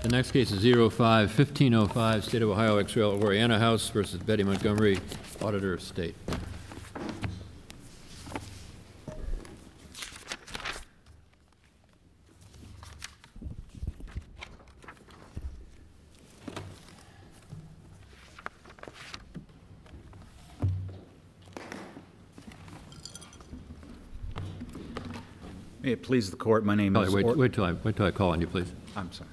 The next case is 05-1505, State of Ohio ex rel. Oriana House versus Betty Montgomery, Auditor of State. May it please the court, my name is... Wait till I call on you, please. I'm sorry.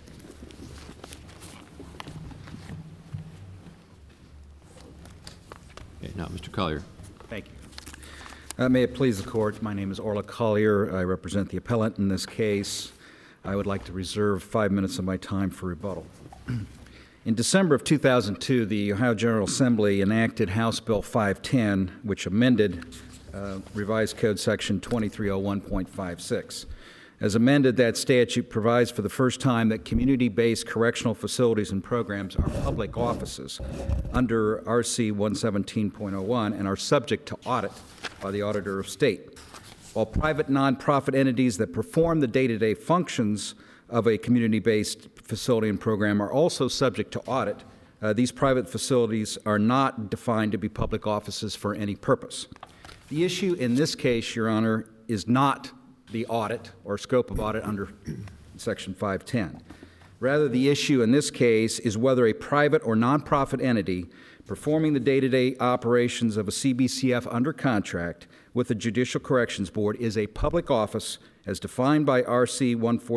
Okay, now, Mr. Collier. Thank you. May it please the court, my name is Orla Collier. I represent the appellant in this case. I would like to reserve 5 minutes of my time for rebuttal. In December of 2002, the Ohio General Assembly enacted House Bill 510, which amended Revised Code Section 2301.56. As amended, that statute provides for the first time that community-based correctional facilities and programs are public offices under RC 117.01 and are subject to audit by the Auditor of State. While private nonprofit entities that perform the day-to-day functions of a community-based facility and program are also subject to audit, these private facilities are not defined to be public offices for any purpose. The issue in this case, Your Honor, is not the audit or scope of audit under Section 510. Rather, the issue in this case is whether a private or nonprofit entity performing the day-to-day operations of a CBCF under contract with the Judicial Corrections Board is a public office as defined by RC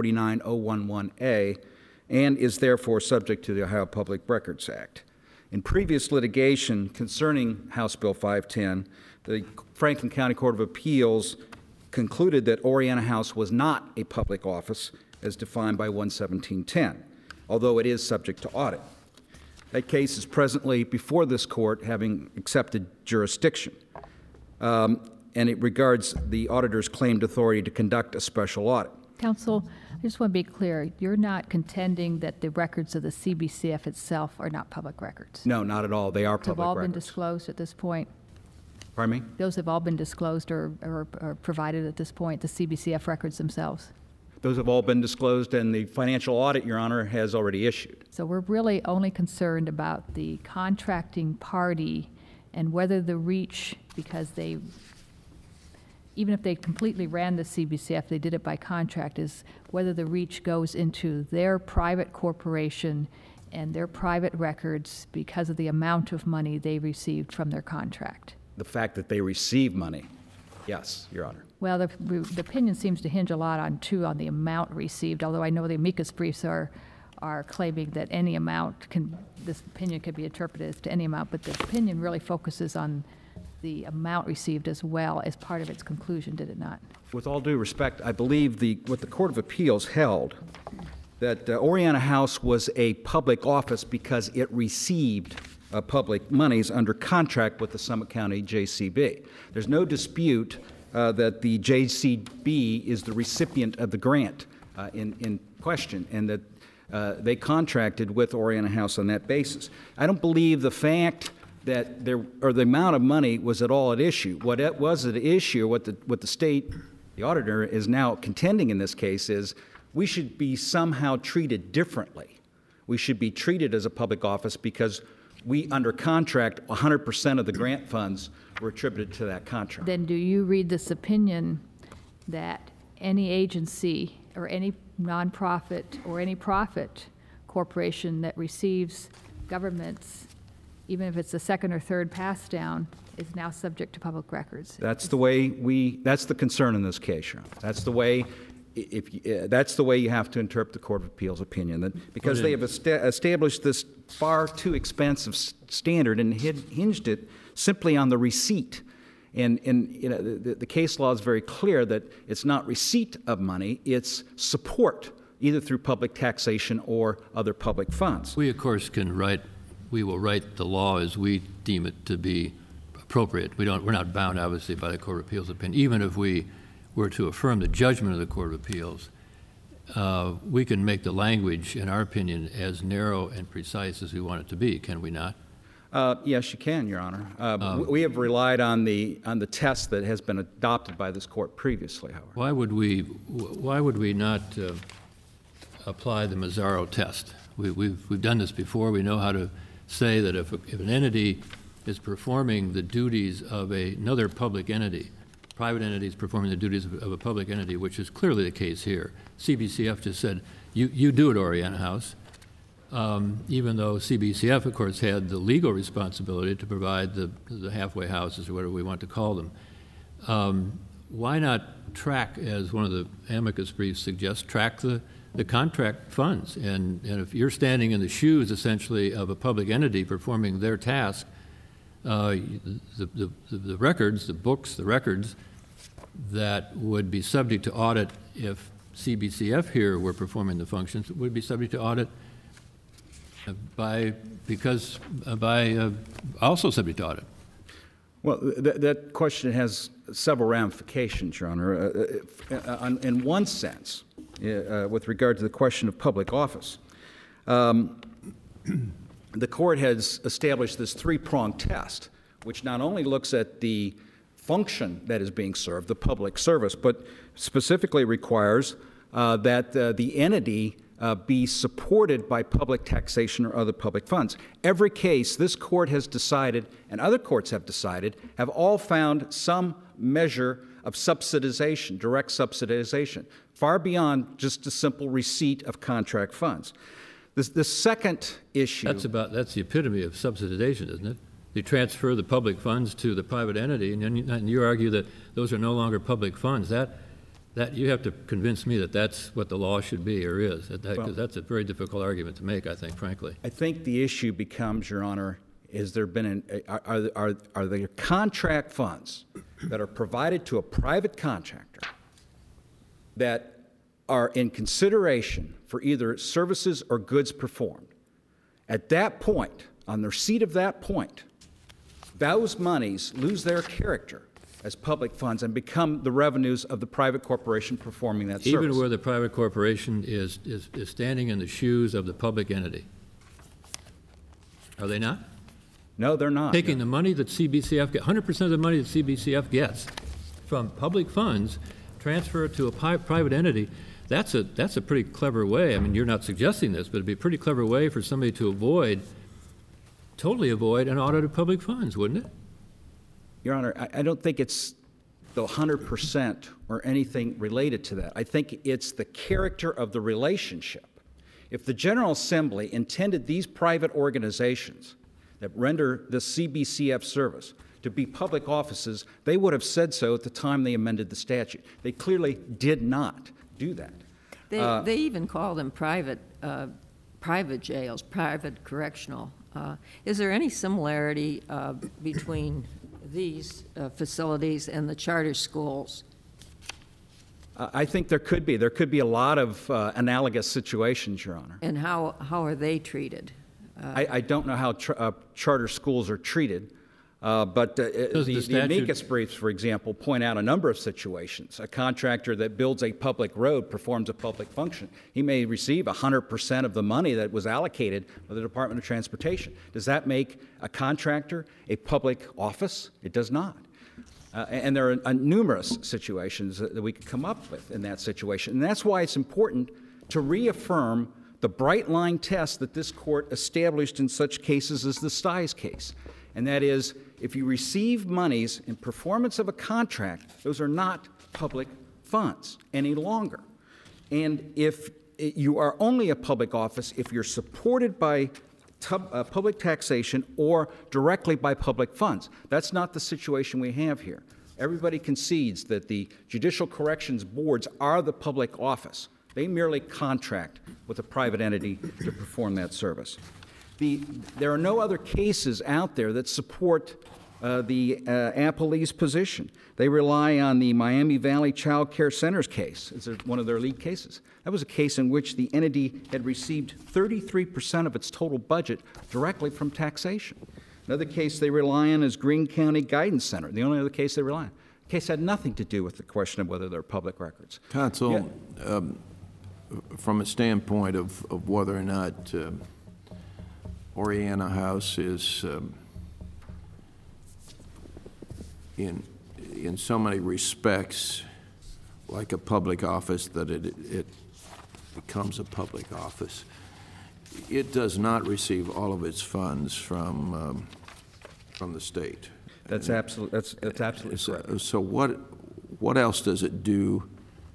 149.011A and is therefore subject to the Ohio Public Records Act. In previous litigation concerning House Bill 510, the Franklin County Court of Appeals concluded that Oriana House was not a public office as defined by 11710, although it is subject to audit. That case is presently before this court, having accepted jurisdiction, and it regards the auditor's claimed authority to conduct a special audit. Counsel, I just want to be clear. You're not contending that the records of the CBCF itself are not public records? No, not at all. They are public records. Have all been disclosed at this point? Pardon me? Those have all been disclosed or provided at this point, the CBCF records themselves? Those have all been disclosed, and the financial audit, Your Honor, has already issued. So we're really only concerned about the contracting party and whether the reach, because they, even if they completely ran the CBCF, they did it by contract, is whether the reach goes into their private corporation and their private records because of the amount of money they received from their contract. The fact that they receive money, yes, Your Honor. Well, the opinion seems to hinge a lot on the amount received, although I know the amicus briefs are claiming that any amount this opinion could be interpreted as to any amount, but the opinion really focuses on the amount received as well as part of its conclusion, did it not? With all due respect, I believe what the Court of Appeals held, that Oriana House was a public office because it received public monies under contract with the Summit County JCB. There's no dispute that the JCB is the recipient of the grant in question, and that they contracted with Oriana House on that basis. I don't believe the fact that the amount of money was at all at issue. What it was at issue, what the state, the auditor, is now contending in this case is we should be somehow treated differently. We should be treated as a public office because we, under contract, 100% of the grant funds were attributed to that contract. Then do you read this opinion that any agency or any nonprofit or any profit corporation that receives governments, even if it's a second or third pass down, is now subject to public records? That's the way that's the concern in this case, Your Honor. That's the way, that's the way you have to interpret the Court of Appeals opinion, that because they have established this far too expansive standard and hinged it simply on the receipt. And you know, the case law is very clear that it's not receipt of money, it's support, either through public taxation or other public funds. We, of course, we will write the law as we deem it to be appropriate. We're not bound, obviously, by the Court of Appeals opinion. Even if we were to affirm the judgment of the Court of Appeals, we can make the language, in our opinion, as narrow and precise as we want it to be, can we not? Yes, you can, Your Honor. We have relied on the test that has been adopted by this court previously, however. Why would we not apply the Mazzaro test. We've done this before. We know how to say that if an entity is performing the duties of another public entity, private entity is performing the duties of a public entity, which is clearly the case here. CBCF just said, you do it, Oriana House, even though CBCF, of course, had the legal responsibility to provide the halfway houses or whatever we want to call them. Why not track, as one of the amicus briefs suggests, track the contract funds? And if you're standing in the shoes, essentially, of a public entity performing their task, the records, the books, the records that would be subject to audit if CBCF here were performing the functions would be subject to audit also subject to audit. Well, that question has several ramifications, Your Honor. In one sense, with regard to the question of public office, the court has established this three-pronged test, which not only looks at the function that is being served, the public service, but specifically requires that the entity be supported by public taxation or other public funds. Every case this court has decided, and other courts have decided, have all found some measure of subsidization, direct subsidization, far beyond just a simple receipt of contract funds. The second issue... That's the epitome of subsidization, isn't it? You transfer the public funds to the private entity, and you argue that those are no longer public funds. That you have to convince me that that's what the law should be or is, because that's a very difficult argument to make, I think, frankly. I think the issue becomes, Your Honor, is there been are there contract funds that are provided to a private contractor that are in consideration for either services or goods performed? At that point, on the receipt of that point, those monies lose their character as public funds and become the revenues of the private corporation performing that service. Even where the private corporation is standing in the shoes of the public entity. Are they not? No, they're not. Taking the money that CBCF gets, 100% of the money that CBCF gets from public funds, transfer it to a private entity, that's a pretty clever way. I mean, you're not suggesting this, but it'd be a pretty clever way for somebody to totally avoid an audit of public funds, wouldn't it? Your Honor, I don't think it's the 100% or anything related to that. I think it's the character of the relationship. If the General Assembly intended these private organizations that render the CBCF service to be public offices, they would have said so at the time they amended the statute. They clearly did not do that. They even call them private jails, private correctional. Is there any similarity between these facilities and the charter schools? I think there could be. There could be a lot of analogous situations, Your Honor. And how are they treated? I don't know how charter schools are treated, but the amicus briefs, for example, point out a number of situations. A contractor that builds a public road performs a public function. He may receive 100% of the money that was allocated by the Department of Transportation. Does that make a contractor a public office? It does not. And there are numerous situations that we could come up with in that situation. And that's why it's important to reaffirm the bright-line test that this court established in such cases as the Stiles case. And that is, if you receive monies in performance of a contract, those are not public funds any longer. And if you are only a public office if you're supported by public taxation or directly by public funds. That's not the situation we have here. Everybody concedes that the judicial corrections boards are the public office. They merely contract with a private entity to perform that service. There are no other cases out there that support the appellee's position. They rely on the Miami Valley Child Care Centers case as one of their lead cases. That was a case in which the entity had received 33% of its total budget directly from taxation. Another case they rely on is Greene County Guidance Center, the only other case they rely on. The case had nothing to do with the question of whether they're public records. Counsel, from a standpoint of whether or not Oriana House is in so many respects like a public office that it becomes a public office, it does not receive all of its funds from the state. That's absolutely correct. So what else does it do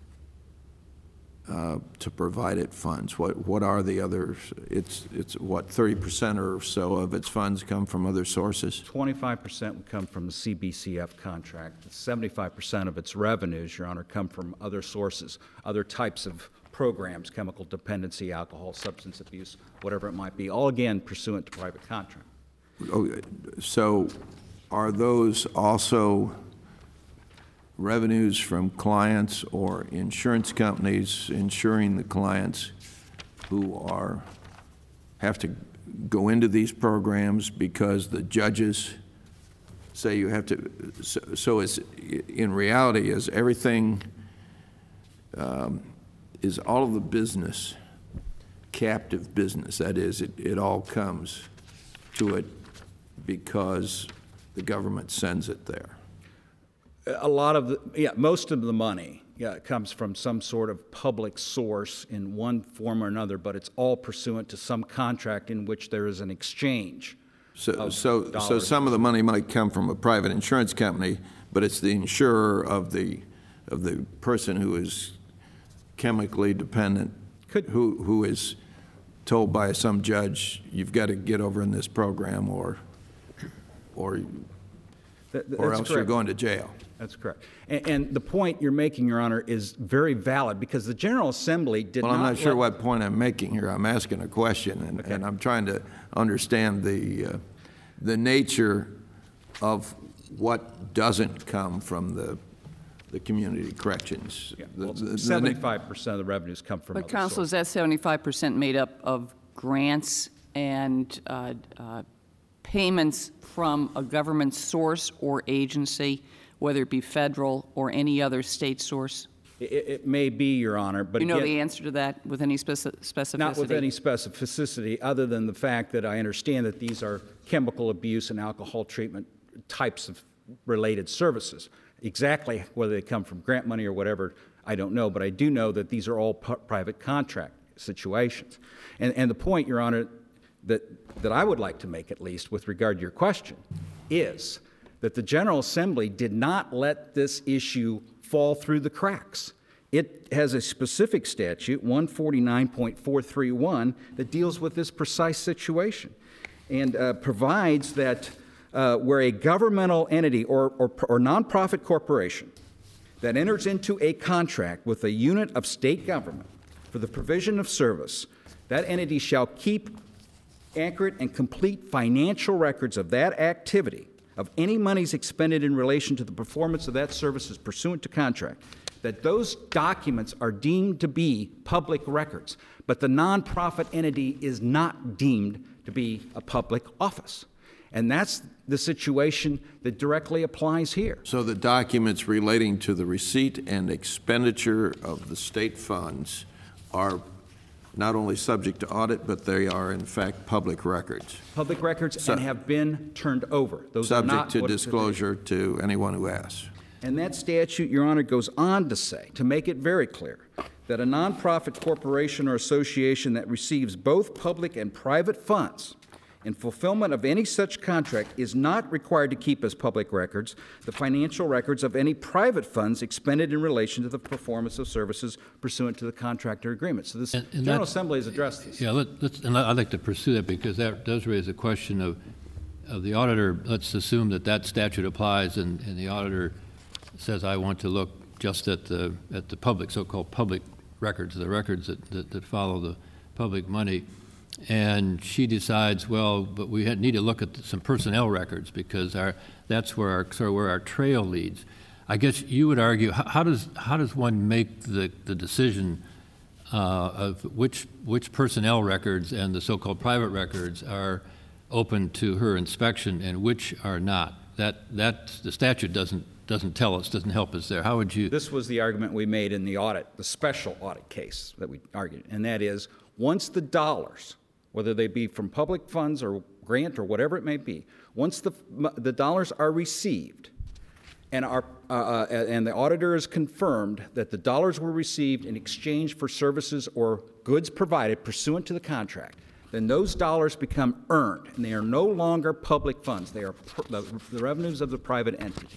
to provide it funds? What are the others? It's what, 30% or so of its funds come from other sources? 25% would come from the CBCF contract. 75% of its revenues, Your Honor, come from other sources, other types of programs, chemical dependency, alcohol, substance abuse, whatever it might be, all again pursuant to private contract. Oh, so are those also revenues from clients or insurance companies insuring the clients who have to go into these programs because the judges say you have to? So it's, in reality, is everything, is all of the business captive business? That is, it all comes to it because the government sends it there. A lot of most of the money comes from some sort of public source in one form or another, but it's all pursuant to some contract in which there is an exchange. So some of the money might come from a private insurance company, but it's the insurer of the person who is chemically dependent, who is told by some judge, you've got to get over in this program or else you're going to jail. That's correct. And the point you're making, Your Honor, is very valid because the General Assembly did not. Well, I'm not sure what point I'm making here. I'm asking a question, and I'm trying to understand the nature of what doesn't come from the community corrections. Yeah, well, 75% of the revenues come from. But other Counsel, is that 75% made up of grants and payments from a government source or agency, whether it be federal or any other state source? It may be, Your Honor, but you know again, the answer to that with any specificity? not with any specificity, other than the fact that I understand that these are chemical abuse and alcohol treatment types of related services. Exactly whether they come from grant money or whatever, I don't know, but I do know that these are all private contract situations. And the point, Your Honor, that I would like to make, at least with regard to your question, is that the General Assembly did not let this issue fall through the cracks. It has a specific statute, 149.431, that deals with this precise situation and provides that where a governmental entity or nonprofit corporation that enters into a contract with a unit of state government for the provision of service, that entity shall keep accurate and complete financial records of that activity, of any monies expended in relation to the performance of that service as pursuant to contract, that those documents are deemed to be public records, but the nonprofit entity is not deemed to be a public office. And that's the situation that directly applies here. So the documents relating to the receipt and expenditure of the state funds are not only subject to audit, but they are in fact public records. Public records and have been turned over. Those subject are not to disclosure to anyone who asks. And that statute, Your Honor, goes on to say, to make it very clear, that a nonprofit corporation or association that receives both public and private funds in fulfillment of any such contract is not required to keep as public records the financial records of any private funds expended in relation to the performance of services pursuant to the contract or agreement. So this General Assembly has addressed this. Yeah, and I'd like to pursue that because that does raise a question of the auditor. Let's assume that statute applies and the auditor says, I want to look just at the public, so-called public records, the records that follow the public money. And she decides, well, but we need to look at some personnel records because that's where our trail leads. I guess you would argue, how does one make the decision of which personnel records and the so-called private records are open to her inspection and which are not? That the statute doesn't tell us, doesn't help us there. How would you? This was the argument we made in the audit, the special audit case that we argued, and that is once the dollars, whether they be from public funds or grant or whatever it may be, once the dollars are received, and the auditor has confirmed that the dollars were received in exchange for services or goods provided pursuant to the contract, then those dollars become earned, and they are no longer public funds. They are the revenues of the private entity.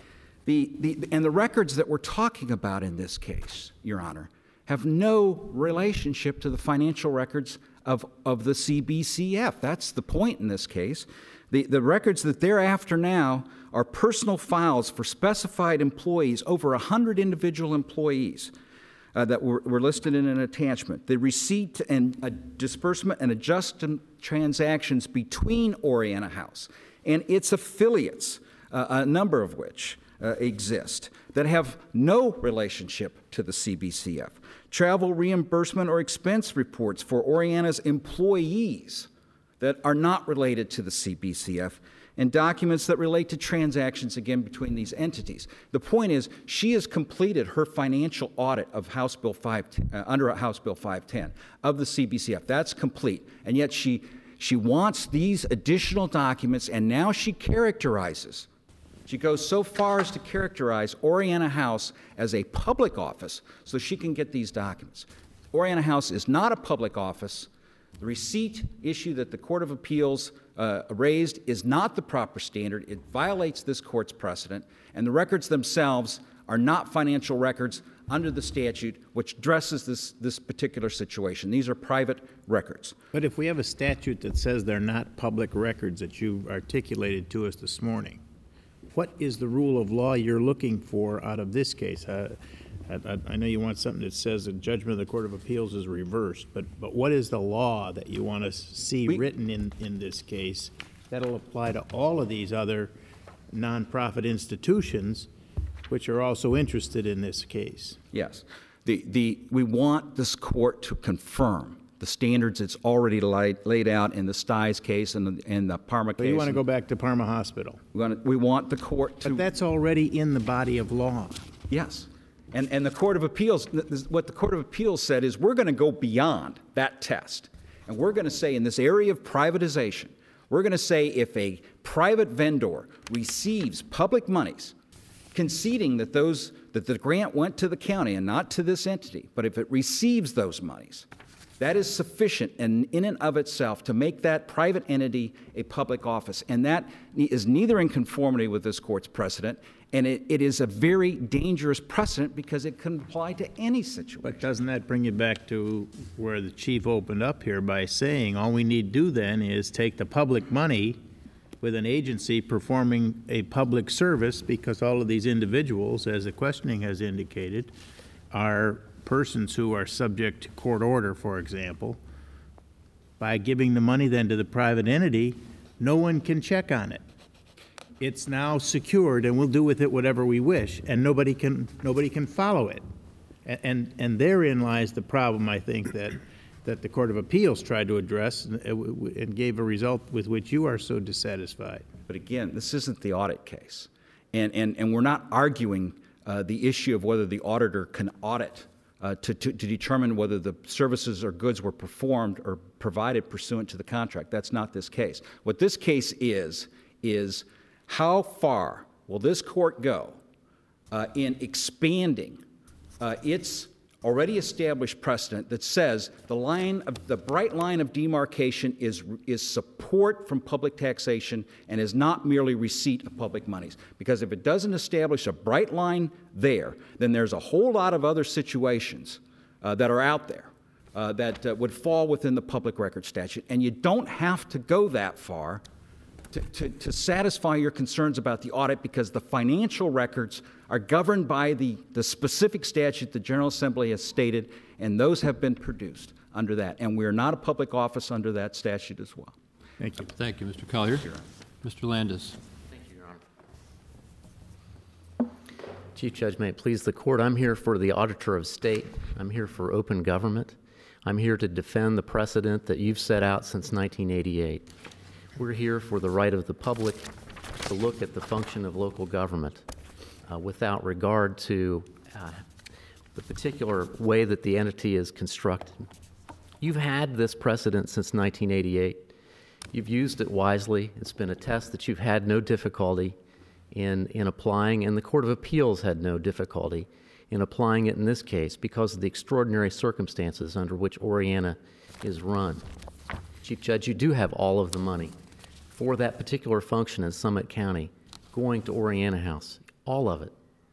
And the records that we're talking about in this case, Your Honor, have no relationship to the financial records of the CBCF. That's the point in this case. The records that they're after now are personal files for specified employees, over 100 individual employees that were listed in an attachment. The receipt and disbursement and adjustment transactions between Oriana House and its affiliates, a number of which exist, that have no relationship to the CBCF. Travel reimbursement or expense reports for Oriana's employees that are not related to the CBCF, and documents that relate to transactions, again, between these entities. The point is, she has completed her financial audit of House Bill 510, under House Bill 510 of the CBCF. That's complete. And yet she wants these additional documents, and now she characterizes. She goes so far as to characterize Oriana House as a public office so she can get these documents. Oriana House is not a public office. The receipt issue that the Court of Appeals raised is not the proper standard. It violates this court's precedent, and the records themselves are not financial records under the statute which addresses this particular situation. These are private records. But if we have a statute that says they're not public records that you articulated to us this morning, what is the rule of law you're looking for out of this case? I know you want something that says the judgment of the Court of Appeals is reversed, but what is the law that you want to see written in this case that'll apply to all of these other nonprofit institutions which are also interested in this case? Yes. We want this court to confirm the standards it's already laid out in the Stiles case and the Parma case. So you want to go back to Parma Hospital? We want the court to... But that's already in the body of law. Yes. And the Court of Appeals, what the Court of Appeals said is we're going to go beyond that test. And we're going to say in this area of privatization, we're going to say if a private vendor receives public monies, conceding that the grant went to the county and not to this entity, but if it receives those monies, that is sufficient in and of itself to make that private entity a public office. And that is neither in conformity with this court's precedent, and it is a very dangerous precedent because it can apply to any situation. But doesn't that bring you back to where the chief opened up here by saying all we need to do then is take the public money with an agency performing a public service, because all of these individuals, as the questioning has indicated, are persons who are subject to court order, for example. By giving the money then to the private entity, no one can check on it. It's now secured, and we'll do with it whatever we wish, and nobody can follow it. And therein lies the problem, I think, that the Court of Appeals tried to address and gave a result with which you are so dissatisfied. But again, this isn't the audit case. And we're not arguing the issue of whether the auditor can audit to determine whether the services or goods were performed or provided pursuant to the contract. That's not this case. What this case is how far will this court go in expanding its already established precedent that says the bright line of demarcation is support from public taxation and is not merely receipt of public monies. Because if it doesn't establish a bright line there, then there's a whole lot of other situations that are out there that would fall within the public record statute. And you don't have to go that far to satisfy your concerns about the audit, because the financial records are governed by the specific statute the General Assembly has stated, and those have been produced under that. And we are not a public office under that statute as well. Thank you. Thank you, Mr. Collier. Mr. Landis. Thank you, Your Honor. Chief Judge, may it please the Court, I'm here for the Auditor of State. I'm here for open government. I'm here to defend the precedent that you've set out since 1988. We're here for the right of the public to look at the function of local government without regard to the particular way that the entity is constructed. You've had this precedent since 1988. You've used it wisely. It's been a test that you've had no difficulty in applying, and the Court of Appeals had no difficulty in applying it in this case because of the extraordinary circumstances under which Oriana is run. Chief Judge, you do have all of the money for that particular function in Summit County going to Oriana House, all of it.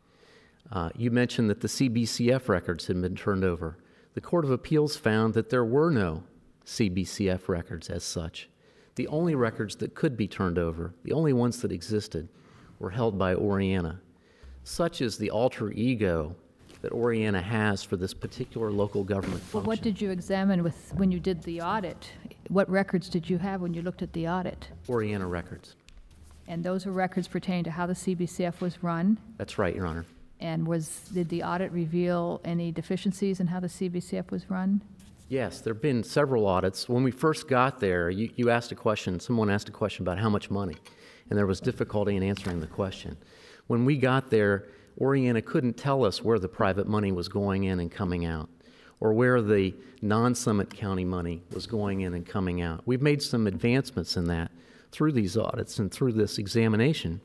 You mentioned that the CBCF records had been turned over. The Court of Appeals found that there were no CBCF records as such. The only records that could be turned over, the only ones that existed, were held by Oriana. Such is the alter ego that Oriana has for this particular local government function. Well, what did you examine when you did the audit? What records did you have when you looked at the audit? Oriana records. And those were records pertaining to how the CBCF was run? That's right, Your Honor. And did the audit reveal any deficiencies in how the CBCF was run? Yes, there have been several audits. When we first got there, you asked a question, someone asked a question about how much money, and there was difficulty in answering the question. When we got there, Oriana couldn't tell us where the private money was going in and coming out, or where the non-Summit County money was going in and coming out. We've made some advancements in that through these audits and through this examination.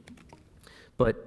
But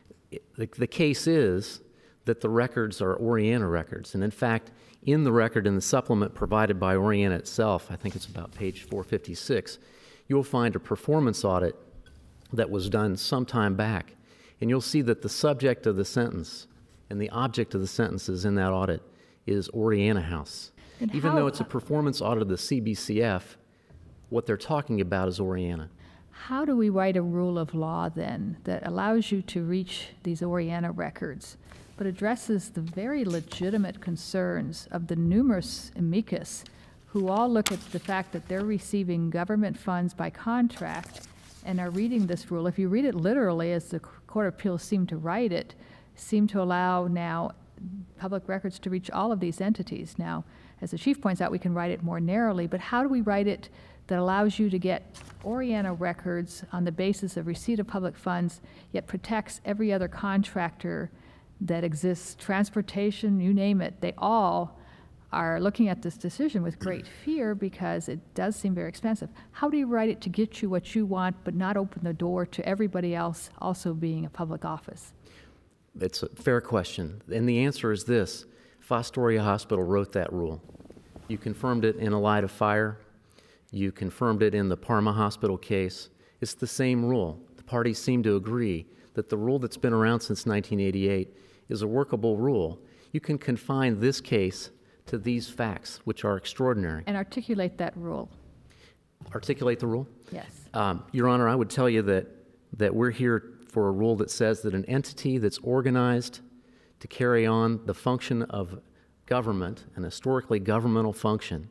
the case is that the records are Oriana records. And in fact, in the record in the supplement provided by Oriana itself, I think it's about page 456, you'll find a performance audit that was done some time back. And you'll see that the subject of the sentence and the object of the sentences in that audit is Oriana House. And even though it's a performance audit of the CBCF, what they're talking about is Oriana. How do we write a rule of law then that allows you to reach these Oriana records, but addresses the very legitimate concerns of the numerous amicus who all look at the fact that they're receiving government funds by contract and are reading this rule? If you read it literally, as the Court of Appeals seem to write it, seem to allow now public records to reach all of these entities. Now, as the Chief points out, we can write it more narrowly, but how do we write it that allows you to get Oriana records on the basis of receipt of public funds, yet protects every other contractor that exists, transportation, you name it? They all are looking at this decision with great fear because it does seem very expensive. How do you write it to get you what you want, but not open the door to everybody else also being a public office? It's a fair question. And the answer is this. Fostoria Hospital wrote that rule. You confirmed it in Elida Fire. You confirmed it in the Parma Hospital case. It's the same rule. The parties seem to agree that the rule that's been around since 1988 is a workable rule. You can confine this case to these facts, which are extraordinary. And articulate that rule. Articulate the rule? Yes. Your Honor, I would tell you that we're here for a rule that says that an entity that's organized to carry on the function of government, an historically governmental function,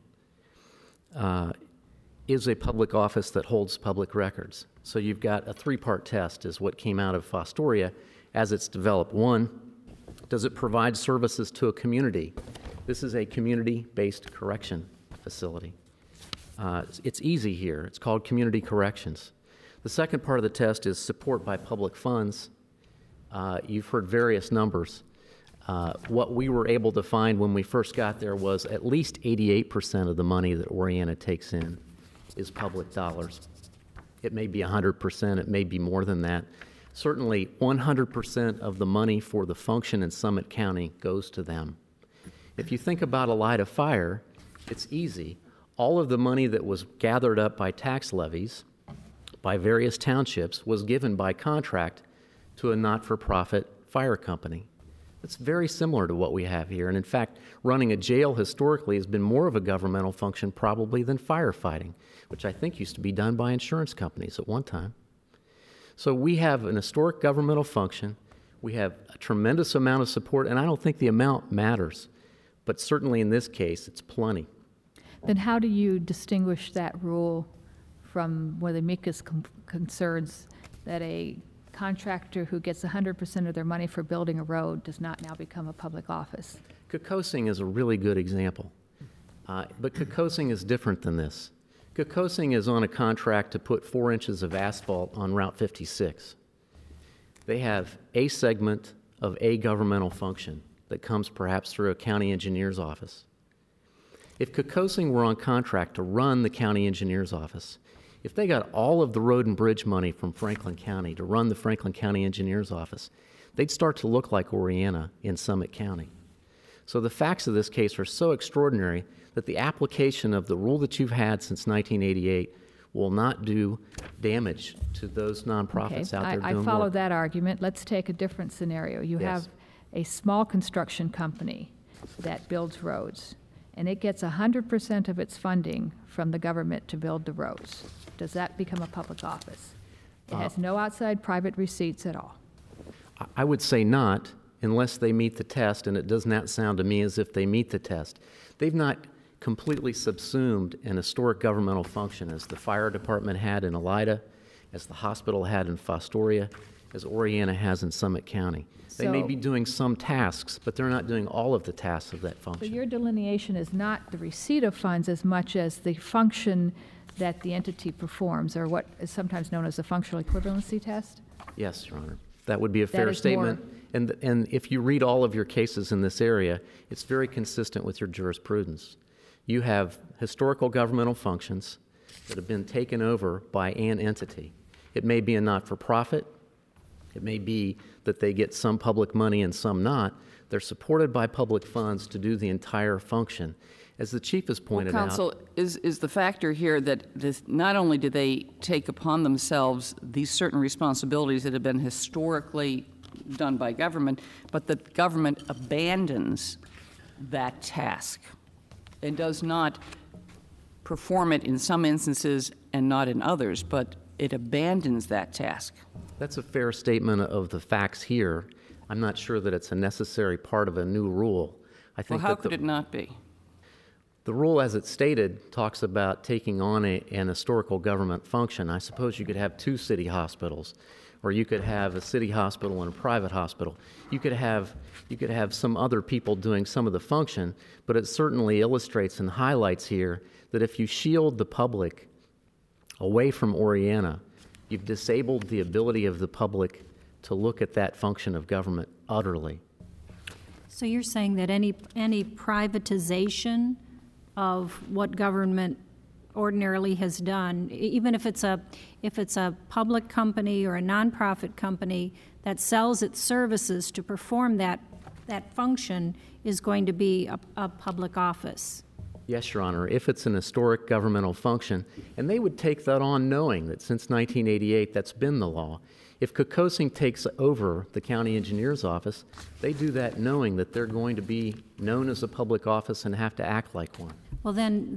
is a public office that holds public records. So you've got a three-part test is what came out of Fostoria as it's developed. One, does it provide services to a community? This is a community-based correction facility. It's easy here. It's called community corrections. The second part of the test is support by public funds. You've heard various numbers. What we were able to find when we first got there was at least 88% of the money that Oriana takes in is public dollars. It may be 100%, it may be more than that. Certainly 100% of the money for the function in Summit County goes to them. If you think about Elida Fire, it's easy. All of the money that was gathered up by tax levies by various townships was given by contract to a not-for-profit fire company. It's very similar to what we have here. And in fact, running a jail historically has been more of a governmental function probably than firefighting, which I think used to be done by insurance companies at one time. So we have an historic governmental function. We have a tremendous amount of support, and I don't think the amount matters. But certainly in this case, it's plenty. Then how do you distinguish that rule from one of the amicus concerns that a contractor who gets 100% of their money for building a road does not now become a public office? Kokosing is a really good example. But Kokosing is different than this. Kokosing is on a contract to put 4 inches of asphalt on Route 56. They have a segment of a governmental function that comes perhaps through a county engineer's office. If Kokosing were on contract to run the county engineer's office, If they got all of the road and bridge money from Franklin County to run the Franklin County Engineers Office, they'd start to look like Oriana in Summit County. So the facts of this case are so extraordinary that the application of the rule that you've had since 1988 will not do damage to those nonprofits out there doing I follow work. that argument. Let's take a different scenario. You Yes. have a small construction company that builds roads, and it gets 100% of its funding from the government to build the roads. Does that become a public office? It has no outside private receipts at all. I would say not, unless they meet the test, and it does not sound to me as if they meet the test. They've not completely subsumed an historic governmental function as the fire department had in Elida, as the hospital had in Fostoria, as Oriana has in Summit County. They may So- be doing some tasks, but they're not doing all of the tasks of that So function. your delineation is not the receipt of funds as much as the function that the entity performs, or what is sometimes known as the functional equivalency test? Yes, Your Honor. That would be a That fair is statement. And if you read all of your cases in this area, it's very consistent with your jurisprudence. You have historical governmental functions that have been taken over by an entity. It may be a not-for-profit. It may be that they get some public money and some not. They're supported by public funds to do the entire function. As the Chief has pointed out. Counsel, is the factor here that not only do they take upon themselves these certain responsibilities that have been historically done by government, but the government abandons that task and does not perform it in some instances and not in others, but it abandons that task. That's a fair statement of the facts here. I'm not sure that it's a necessary part of a new rule. I Well, think how that could it not be? the rule, as it's stated, talks about taking on an historical government function. I suppose you could have two city hospitals, or you could have a city hospital and a private hospital. You could have some other people doing some of the function, but it certainly illustrates and highlights here that if you shield the public away from Oriana, you've disabled the ability of the public to look at that function of government utterly. So you're saying that any privatization of what government ordinarily has done, even if it's a public company or a nonprofit company that sells its services to perform that function, is going to be a public office? Yes, Your Honor, if it's an historic governmental function, and they would take that on knowing that since 1988 that's been the law. If Kokosing takes over the county engineer's office, they do that knowing that they're going to be known as a public office and have to act like one. Well, then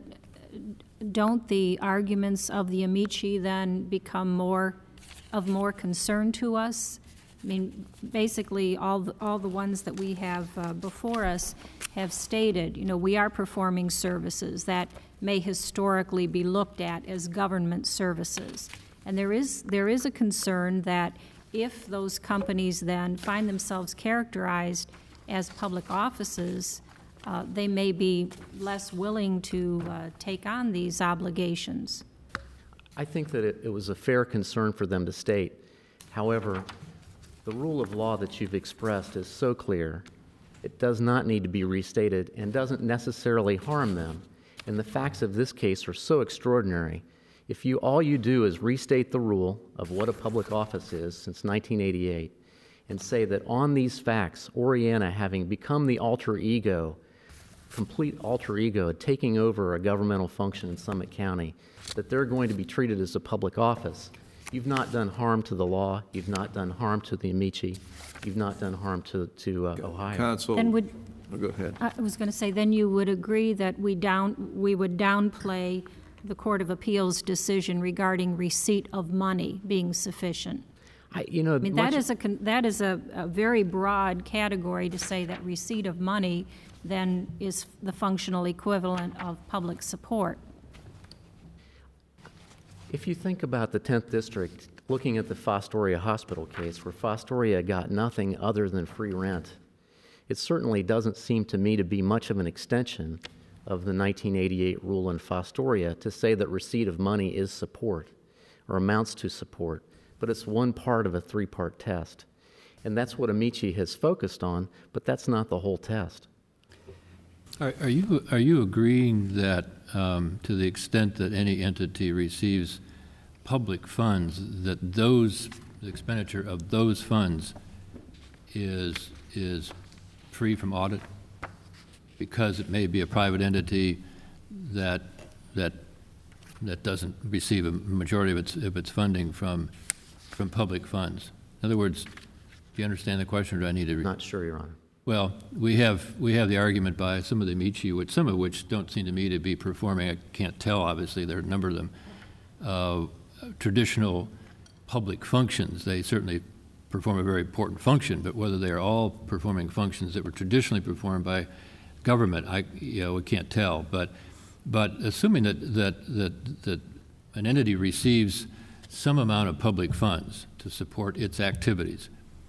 don't the arguments of the Amici then become more concern to us? I mean, basically, all the ones that we have before us have stated, we are performing services that may historically be looked at as government services. And there is a concern that if those companies then find themselves characterized as public offices, they may be less willing to take on these obligations. I think that it was a fair concern for them to state. However, the rule of law that you've expressed is so clear, it does not need to be restated and doesn't necessarily harm them. And the facts of this case are so extraordinary. If all you do is restate the rule of what a public office is since 1988 and say that on these facts, Oriana, having become the alter ego, complete alter ego, taking over a governmental function in Summit County, that they're going to be treated as a public office, you've not done harm to the law, you've not done harm to the Amici, you've not done harm to Ohio. Counsel, Then go ahead. I was going to say, then you would agree that we would downplay the Court of Appeals decision regarding receipt of money being sufficient. I mean, that is a very broad category to say that receipt of money then is the functional equivalent of public support. If you think about the 10th District, looking at the Fostoria Hospital case, where Fostoria got nothing other than free rent, it certainly doesn't seem to me to be much of an extension of the 1988 rule in Fostoria to say that receipt of money is support or amounts to support, but it's one part of a three-part test. And that's what Amici has focused on, but that's not the whole test. Are you agreeing that to the extent that any entity receives public funds, that the expenditure of those funds is free from audit, because it may be a private entity that doesn't receive a majority of its funding from public funds? In other words, do you understand the question, or do I need to? Not sure, Your Honor. Well, we have the argument by some of the amici, some of which don't seem to me to be performing, I can't tell, obviously, there are a number of them, traditional public functions. They certainly perform a very important function, but whether they are all performing functions that were traditionally performed by government, we can't tell. But assuming that an entity receives some amount of public funds to support its activities,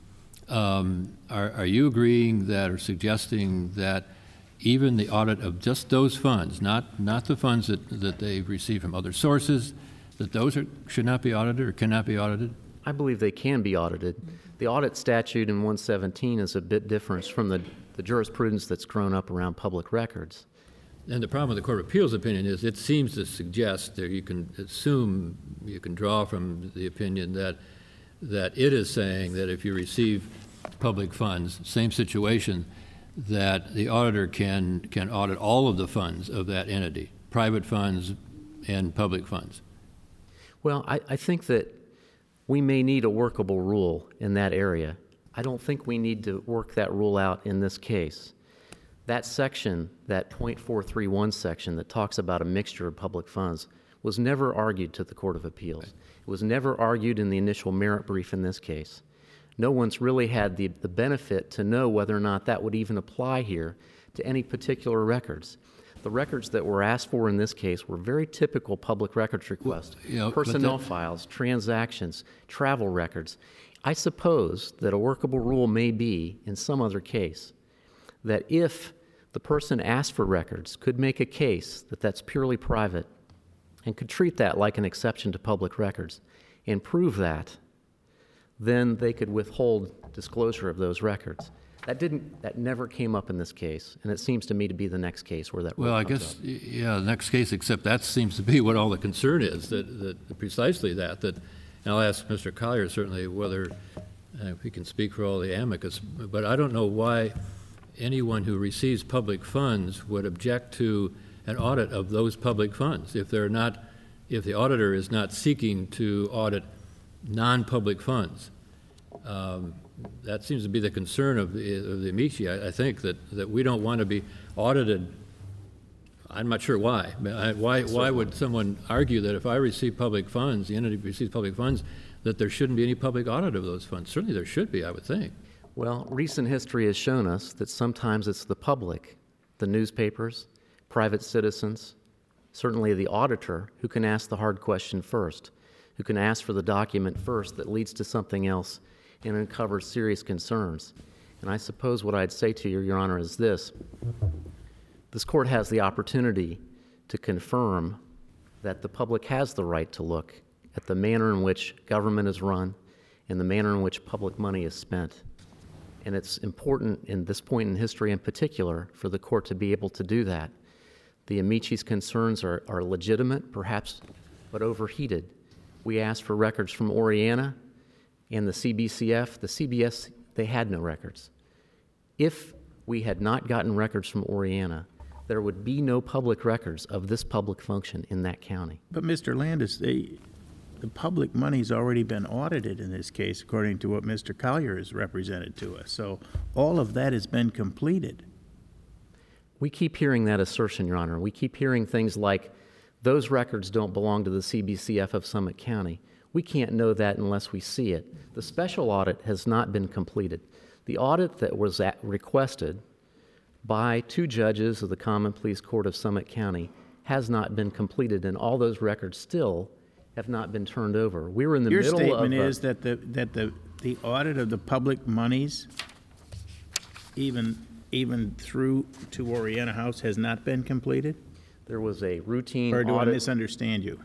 are you agreeing that, or suggesting that even the audit of just those funds, not the funds that they receive from other sources, that those should not be audited or cannot be audited? I believe they can be audited. The audit statute in 117 is a bit different from the jurisprudence that's grown up around public records. And the problem with the Court of Appeals opinion is it seems to suggest, or you can assume, you can draw from the opinion that it is saying that if you receive public funds, same situation, that the auditor can audit all of the funds of that entity, private funds and public funds. Well, I think that we may need a workable rule in that area. I don't think we need to work that rule out in this case. That section, that .431 section that talks about a mixture of public funds, was never argued to the Court of Appeals. Right. It was never argued in the initial merit brief in this case. No one's really had the benefit to know whether or not that would even apply here to any particular records. The records that were asked for in this case were very typical public records requests. Personnel files, transactions, travel records. I suppose that a workable rule may be, in some other case, that if the person asked for records could make a case that that's purely private and could treat that like an exception to public records and prove that, then they could withhold disclosure of those records. That never came up in this case, and it seems to me to be the next case where that. Well, I guess up. Yeah, the next case. Except that seems to be what all the concern is. That precisely that. And I'll ask Mr. Collier certainly whether he can speak for all the amicus, but I don't know why anyone who receives public funds would object to an audit of those public funds if the auditor is not seeking to audit non-public funds. That seems to be the concern of the amici. I think that we don't want to be audited. I'm not sure why. Why would someone argue that if I receive public funds, the entity receives public funds, that there shouldn't be any public audit of those funds? Certainly there should be, I would think. Well, recent history has shown us that sometimes it's the public, the newspapers, private citizens, certainly the auditor, who can ask the hard question first, who can ask for the document first that leads to something else and uncovers serious concerns. And I suppose what I'd say to you, Your Honor, is this. This court has the opportunity to confirm that the public has the right to look at the manner in which government is run and the manner in which public money is spent. And it's important in this point in history in particular for the court to be able to do that. The amici's concerns are legitimate, perhaps, but overheated. We asked for records from Oriana and the CBCF. The CBS, they had no records. If we had not gotten records from Oriana, there would be no public records of this public function in that county. But Mr. Landis, the public money's already been audited in this case, according to what Mr. Collier has represented to us. So all of that has been completed. We keep hearing that assertion, Your Honor. We keep hearing things like, those records don't belong to the CBCF of Summit County. We can't know that unless we see it. The special audit has not been completed. The audit that was requested by 2 judges of the Common Pleas Court of Summit County has not been completed, and all those records still have not been turned over. We were in the middle of... Your statement is that the audit of the public monies, even through to Oriana House, has not been completed? There was a routine audit. Or do I misunderstand you?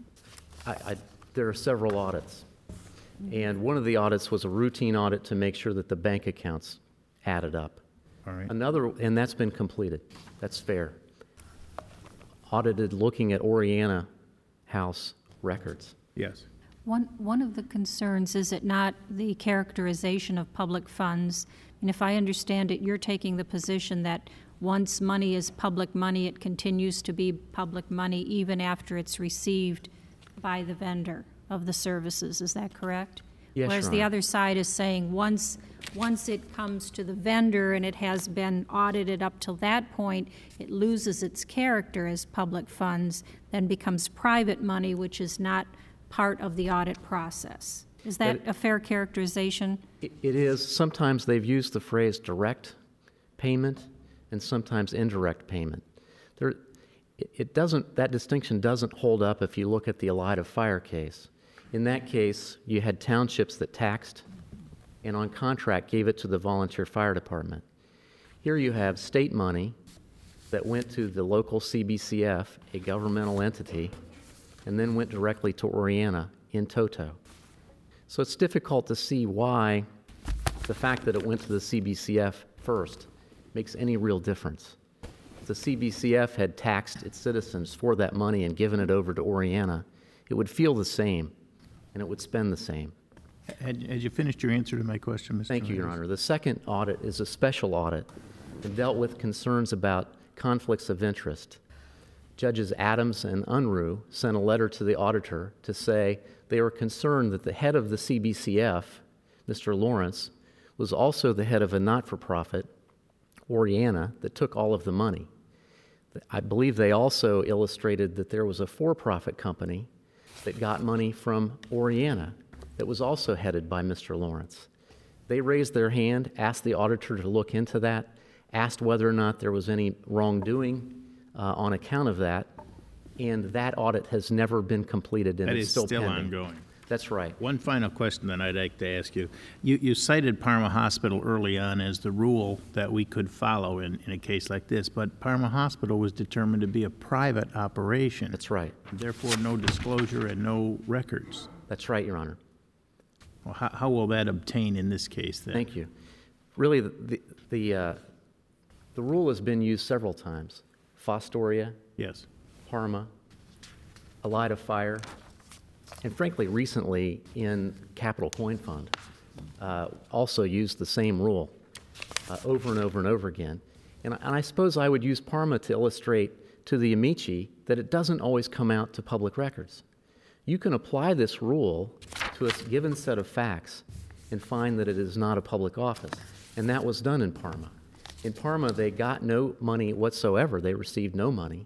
There are several audits. And one of the audits was a routine audit to make sure that the bank accounts added up. All right. And that's been completed. That's fair. Audited looking at Oriana House records. Yes. One of the concerns, is it not the characterization of public funds? And if I understand it, you're taking the position that once money is public money, it continues to be public money even after it's received by the vendor of the services. Is that correct? Yes, Whereas Your the Honor. other side is saying once it comes to the vendor and it has been audited up till that point, it loses its character as public funds, then becomes private money, which is not part of the audit process. Is that a fair characterization? It is. Sometimes they've used the phrase direct payment and sometimes indirect payment. That distinction doesn't hold up if you look at the Elida Fire case. In that case, you had townships that taxed and on contract gave it to the volunteer fire department. Here you have state money that went to the local CBCF, a governmental entity, and then went directly to Oriana in toto. So it's difficult to see why the fact that it went to the CBCF first makes any real difference. If the CBCF had taxed its citizens for that money and given it over to Oriana, it would feel the same, and it would spend the same. Had you finished your answer to my question, Mr. Thank you, Your Landis? Honor. The second audit is a special audit and dealt with concerns about conflicts of interest. Judges Adams and Unruh sent a letter to the auditor to say they were concerned that the head of the CBCF, Mr. Lawrence, was also the head of a not-for-profit, Oriana, that took all of the money. I believe they also illustrated that there was a for-profit company that got money from Oriana that was also headed by Mr. Lawrence. They raised their hand, asked the auditor to look into that, asked whether or not there was any wrongdoing on account of that, and that audit has never been completed, and That it's is still still pending. ongoing. That's right. One final question that I'd like to ask you. You cited Parma Hospital early on as the rule that we could follow in a case like this, but Parma Hospital was determined to be a private operation. That's right. Therefore, no disclosure and no records. That's right, Your Honor. Well, how will that obtain in this case then? Thank you. Really, the rule has been used several times. Fostoria, Yes. Parma, Elida Fire, and frankly, recently in Capital Coin Fund, also used the same rule over and over and over again. And I suppose I would use Parma to illustrate to the amici that it doesn't always come out to public records. You can apply this rule to a given set of facts and find that it is not a public office. And that was done in Parma. In Parma, they got no money whatsoever. They received no money.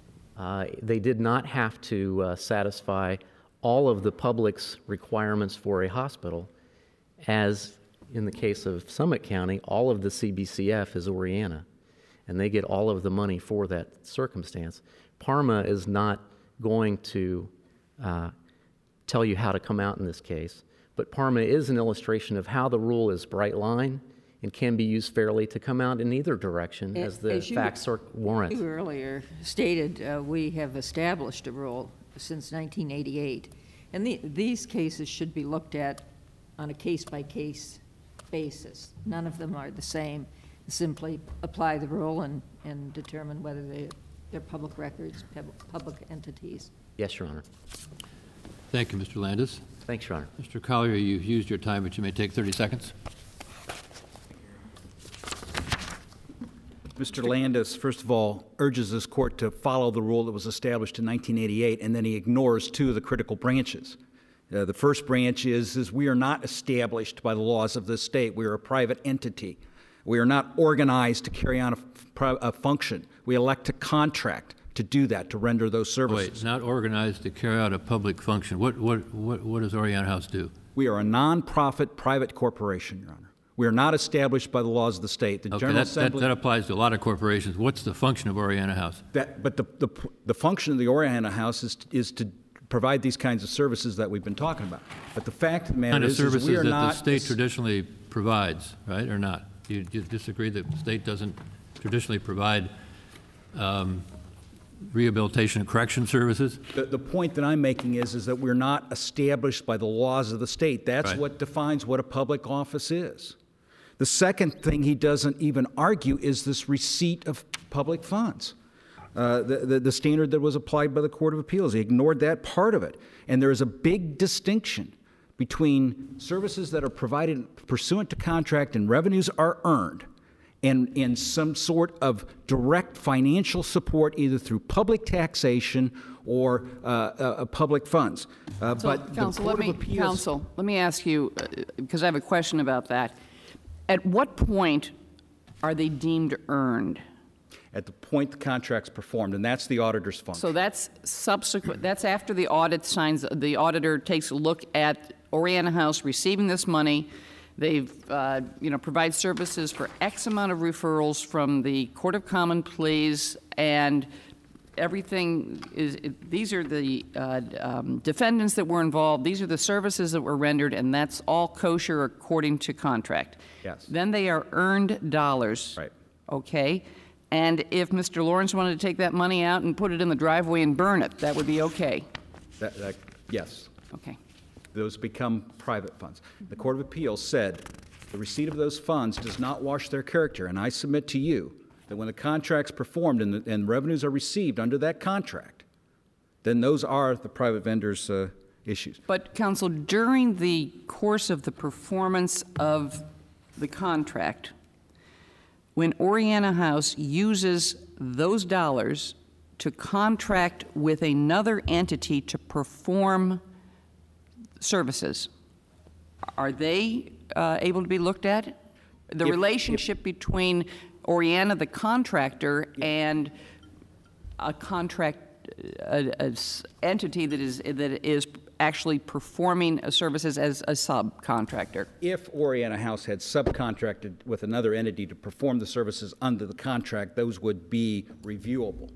They did not have to satisfy all of the public's requirements for a hospital, as in the case of Summit County, all of the CBCF is Oriana, and they get all of the money for that circumstance. Parma is not going to tell you how to come out in this case, but Parma is an illustration of how the rule is bright line and can be used fairly to come out in either direction as the facts warrant. You earlier stated we have established a rule since 1988, and these cases should be looked at on a case-by-case basis. None of them are the same. Simply apply the rule and determine whether they're public records, public entities. Yes, Your Honor. Thank you, Mr. Landis. Thanks, Your Honor. Mr. Collier, you've used your time, but you may take 30 seconds. Mr. Landis, first of all, urges this court to follow the rule that was established in 1988, and then he ignores two of the critical branches. The first branch is we are not established by the laws of this state. We are a private entity. We are not organized to carry on a function. We elect to contract to do that, to render those services. Wait, not organized to carry out a public function. What does Oriana House do? We are a non-profit private corporation, Your Honor. We are not established by the laws of the state. The General Assembly. That applies to a lot of corporations. What's the function of Oriana House? But the function of the Oriana House is to provide these kinds of services that we've been talking about. But the fact of the matter is we are not. Kind of services that the state traditionally provides, right, or not? Do you disagree that the state doesn't traditionally provide rehabilitation and correction services? The point that I'm making is that we're not established by the laws of the state. That's Right. what defines what a public office is. The second thing he doesn't even argue is this receipt of public funds. The standard that was applied by the Court of Appeals. He ignored that part of it. And there is a big distinction between services that are provided pursuant to contract and revenues are earned and some sort of direct financial support either through public taxation or public funds. But Counsel, the Court of Appeals... Counsel, let me ask you, because I have a question about that. At what point are they deemed earned? At the point the contract's performed, and that's the auditor's function. So that's subsequent, that's after the audit signs, the auditor takes a look at Oriana House receiving this money. They've, provide services for X amount of referrals from the Court of Common Pleas, and everything is, these are the defendants that were involved, these are the services that were rendered, and that's all kosher according to contract. Yes. Then they are earned dollars. Right. Okay. And if Mr. Lawrence wanted to take that money out and put it in the driveway and burn it, that would be okay? Yes. Okay. Those become private funds. The Court of Appeals said the receipt of those funds does not wash their character, and I submit to you that when the contract's performed and revenues are received under that contract, then those are the private vendor's issues. But, Counsel, during the course of the performance of the contract, when Oriana House uses those dollars to contract with another entity to perform services, are they able to be looked at? The relationship between Oriana, the contractor, and a contract entity that is actually performing services as a subcontractor. If Oriana House had subcontracted with another entity to perform the services under the contract, those would be reviewable.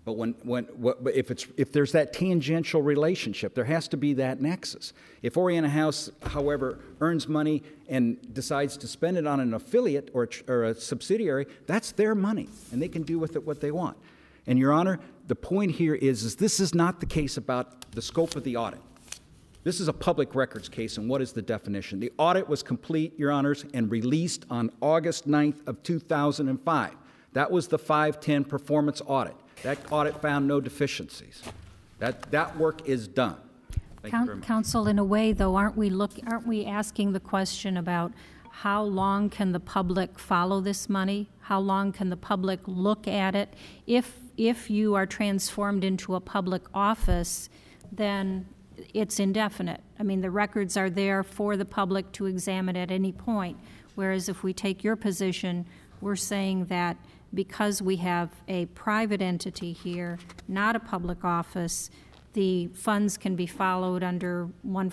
But if there's that tangential relationship, there has to be that nexus. If Oriana House, however, earns money and decides to spend it on an affiliate or a subsidiary, that's their money, and they can do with it what they want. And, Your Honor, the point here is this is not the case about the scope of the audit. This is a public records case, and what is the definition? The audit was complete, Your Honors, and released on August 9th of 2005. That was the 510 performance audit. That audit found no deficiencies. That work is done. Thank you very much. Counsel, in a way, though, aren't we asking the question about how long can the public follow this money? How long can the public look at it? If you are transformed into a public office, then it's indefinite. I mean, the records are there for the public to examine at any point, whereas if we take your position, we're saying that because we have a private entity here, not a public office, the funds can be followed under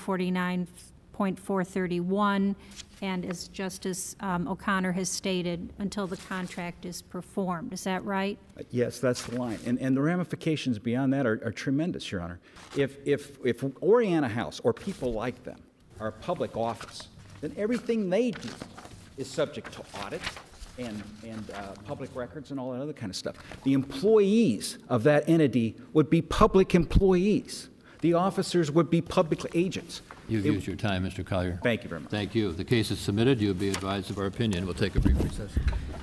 149.431, and as Justice O'Connor has stated, until the contract is performed. Is that right? Yes, that's the line. And the ramifications beyond that are tremendous, Your Honor. If Oriana House or people like them are a public office, then everything they do is subject to audit and public records and all that other kind of stuff. The employees of that entity would be public employees. The officers would be public agents. You've used your time, Mr. Collier. Thank you very much. Thank you. The case is submitted. You'll be advised of our opinion. We'll take a brief recess.